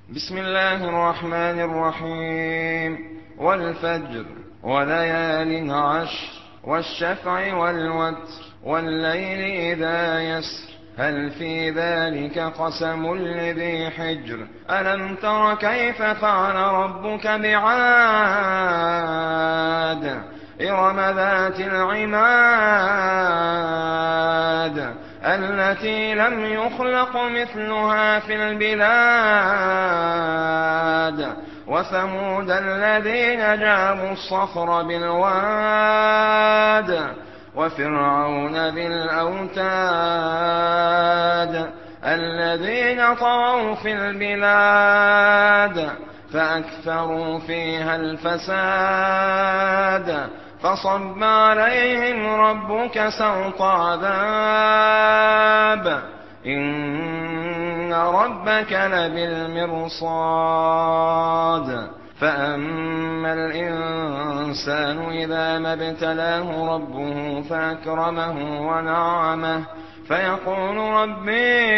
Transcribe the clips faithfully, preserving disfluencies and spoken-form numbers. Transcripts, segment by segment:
بسم الله الرحمن الرحيم والفجر وليال عشر والشفع والوتر والليل إذا يسر هل في ذلك قسم لذي حجر ألم تر كيف فعل ربك بعاد إرم ذات العماد التي لم يخلق مثلها في البلاد وثمود الذين جابوا الصخر بالواد وفرعون ذي الأوتاد الذين طغوا في البلاد فأكثروا فيها الفساد فصب عليهم ربك سوط عذاب إن ربك لبالمرصاد فأما الإنسان إذا ما ابتلاه ربه فأكرمه ونعمه فيقول ربي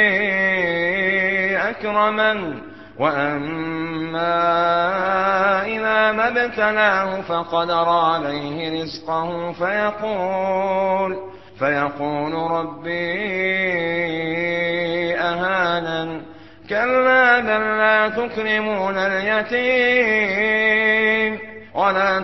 أكرمن وأما إذا ما ابتلاه فقدر عليه رزقه فيقول فيقول ربي أهانن كلا بل لا تكرمون اليتيم ولا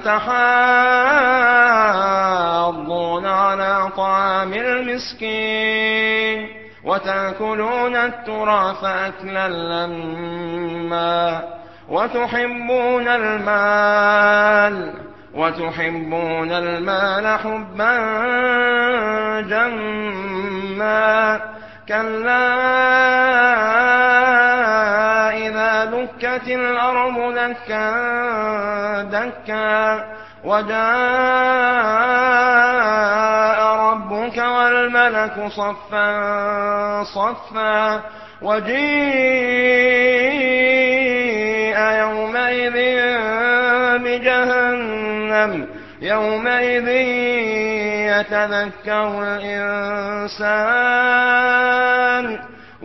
تحاضون على طعام المسكين وتأكلون التراث أكلا لما وتحبون المال وتحبون المال حبا جما كلا إذا دكت الأرض دكا دكا وجاء ربك والملك صفا صفا وجيء يومئذ بجهنم يومئذ يتذكر الإنسان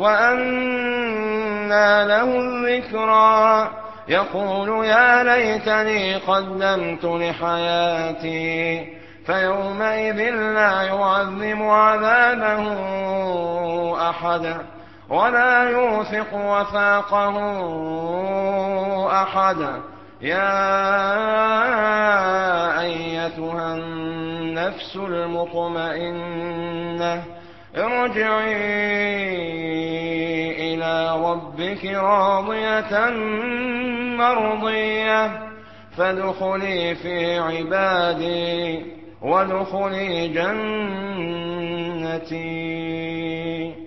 وأنى له الذكرى يقول يا ليتني قدمت لحياتي فيومئذ لا يعذب عذابه أحد ولا يوثق وثاقه أحد يا أيتها النفس المطمئنة ارجعي إلى ربك راضية مرضية فادخلي في عبادي وادخلي جنتي.